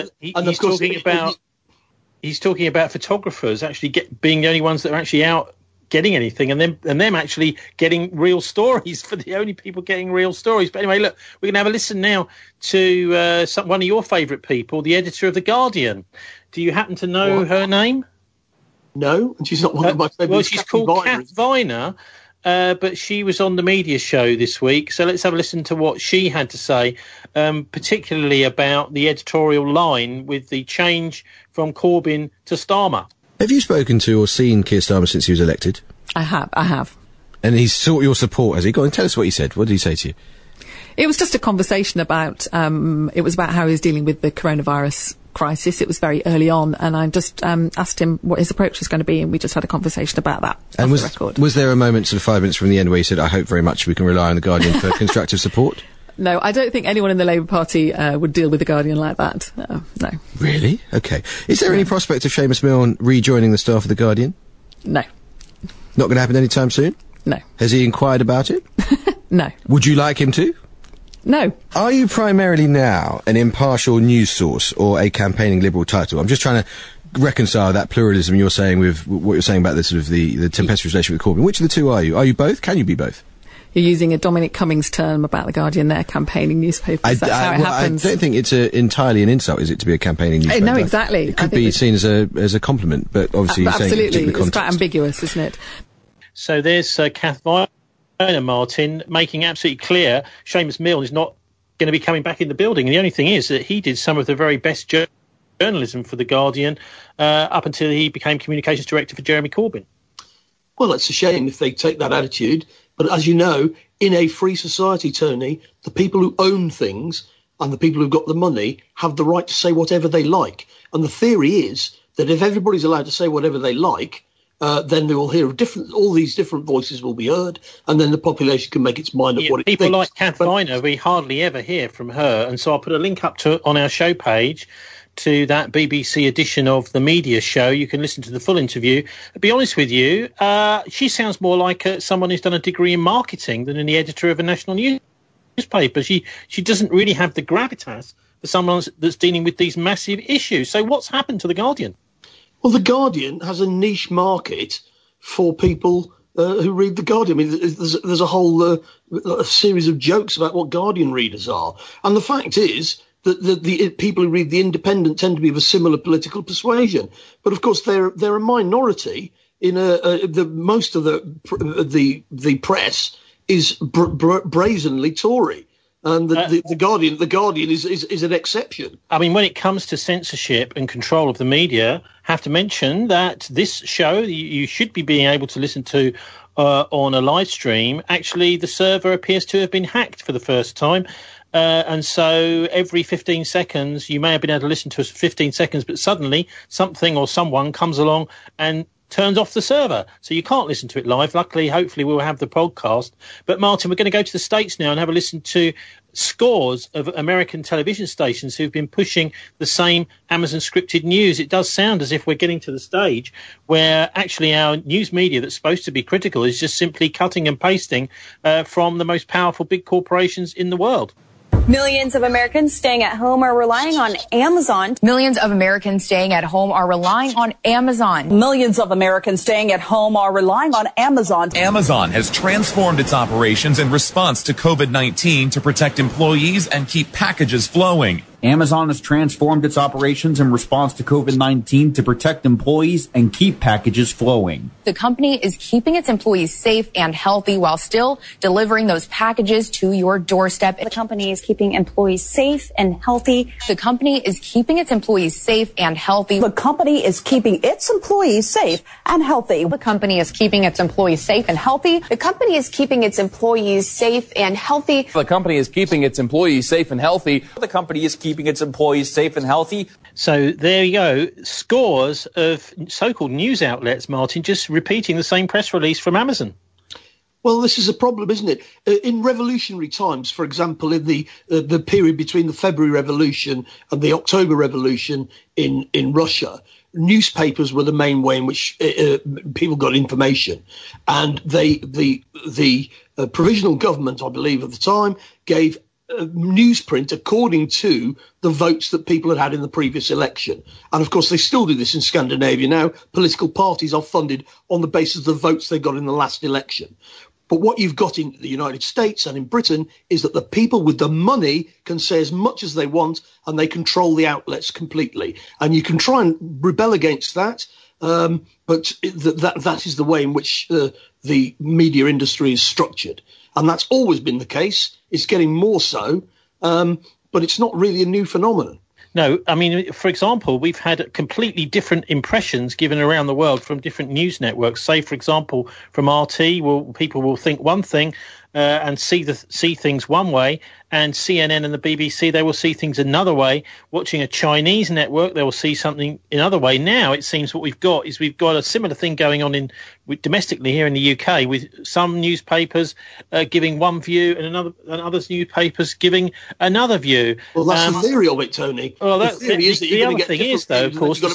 he's talking about photographers actually being the only ones that are actually out getting anything, and them actually getting real stories, for the only people getting real stories. But anyway, look, we're going to have a listen now to one of your favourite people, the editor of The Guardian. Do you happen to know her name? No, and she's not one of my favourites. Well, she's called Kath Viner, but she was on the media show this week. So let's have a listen to what she had to say, particularly about the editorial line with the change from Corbyn to Starmer. Have you spoken to or seen Keir Starmer since he was elected? I have. And he's sought your support, has he? Go on, tell us what he said. What did he say to you? It was just a conversation about, it was about how he was dealing with the coronavirus crisis. It was very early on, and I just asked him what his approach was going to be, and we just had a conversation about that. And was there a moment, sort of 5 minutes from the end, where you said, I hope very much we can rely on The Guardian for constructive support? No, I don't think anyone in the Labour Party would deal with The Guardian like that. No. Really? Okay. Is there any prospect of Seamus Milne rejoining the staff of The Guardian? No. Not going to happen anytime soon? No. Has he inquired about it? No. Would you like him to? No. Are you primarily now an impartial news source or a campaigning Liberal title? I'm just trying to reconcile that pluralism you're saying with what you're saying about the sort of the tempestuous relationship with Corbyn. Which of the two are you? Are you both? Can you be both? You're using a Dominic Cummings term about The Guardian there, campaigning newspapers. That's how it happens. I don't think it's entirely an insult, is it, to be a campaigning newspaper? No, exactly. It could be seen as a compliment, but obviously you're saying absolutely, it's quite ambiguous, isn't it? So there's Kath Viner, Martin, making absolutely clear Seamus Milne is not going to be coming back in the building. And the only thing is that he did some of the very best journalism for The Guardian up until he became communications director for Jeremy Corbyn. Well, it's a shame if they take that attitude. But as you know, in a free society, Tony, the people who own things and the people who've got the money have the right to say whatever they like. And the theory is that if everybody's allowed to say whatever they like, then they will hear all these different voices will be heard, and then the population can make its mind up what it thinks. People like Kath Viner, we hardly ever hear from her, and so I'll put a link up on our show page to that BBC edition of the media show. You can listen to the full interview. To be honest with you, she sounds more like someone who's done a degree in marketing than the editor of a national newspaper. She doesn't really have the gravitas for someone that's dealing with these massive issues. So what's happened to The Guardian? Well, The Guardian has a niche market for people who read The Guardian. I mean, there's a whole a series of jokes about what Guardian readers are. And the fact is that the people who read The Independent tend to be of a similar political persuasion. But, of course, they're a minority. Most of the press is brazenly Tory. And the Guardian is an exception. I mean, when it comes to censorship and control of the media, I have to mention that this show you should be being able to listen to on a live stream. Actually, the server appears to have been hacked for the first time. And so every 15 seconds, you may have been able to listen to us for 15 seconds, but suddenly something or someone comes along and turns off the server. So you can't listen to it live. Luckily, hopefully we'll have the podcast. But Martin, we're going to go to the States now and have a listen to scores of American television stations who've been pushing the same Amazon scripted news. It does sound as if we're getting to the stage where actually our news media that's supposed to be critical is just simply cutting and pasting from the most powerful big corporations in the world. Millions of Americans staying at home are relying on Amazon. Millions of Americans staying at home are relying on Amazon. Millions of Americans staying at home are relying on Amazon. Amazon has transformed its operations in response to COVID-19 to protect employees and keep packages flowing. Amazon has transformed its operations in response to COVID-19 to protect employees and keep packages flowing. The company is keeping its employees safe and healthy while still delivering those packages to your doorstep. The company is keeping employees safe and healthy. The company is keeping its employees safe and healthy. The company is keeping its employees safe and healthy. The company is keeping its employees safe and healthy. The company is keeping its employees safe and healthy. The company is keeping its employees safe and healthy. The company is keeping its employees safe and healthy. So there you go. Scores of so-called news outlets, Martin, just repeating the same press release from Amazon. Well, this is a problem, isn't it? In revolutionary times, for example, in the period between the February Revolution and the October Revolution in Russia, newspapers were the main way in which people got information, and the provisional government, I believe, at the time, gave newsprint according to the votes that people had in the previous election. And of course, they still do this in Scandinavia now. Political parties are funded on the basis of the votes they got in the last election. But what you've got in the United States and in Britain is that the people with the money can say as much as they want, and they control the outlets completely. And you can try and rebel against that, but that is the way in which the media industry is structured. And that's always been the case. It's getting more so, but it's not really a new phenomenon. No, I mean, for example, we've had completely different impressions given around the world from different news networks. Say, for example, from RT, people will think one thing and see things one way, and CNN and the BBC, they will see things another way. Watching a Chinese network, they will see something another way. Now, it seems what we've got a similar thing going on domestically here in the UK, with some newspapers giving one view and others newspapers giving another view. Well, that's the theory of it, Tony. Well, the theory is that you're going to get different though, of course,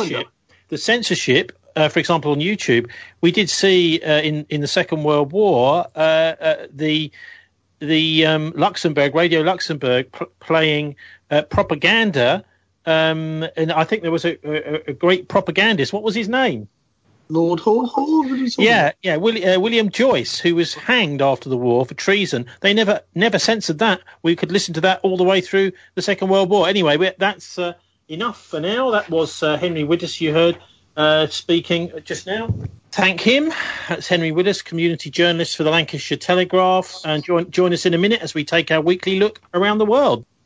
the censorship. For example, on YouTube, we did see in the Second World War the Radio Luxembourg playing propaganda, and I think there was a great propagandist. What was his name? Lord Hall. Yeah, William Joyce, who was hanged after the war for treason. They never censored that. We could listen to that all the way through the Second World War. Anyway, that's enough for now. That was Henry Widders you heard speaking just now. Thank him. That's Henry Widders, community journalist for the Lancashire Telegraph. And join us in a minute as we take our weekly look around the world.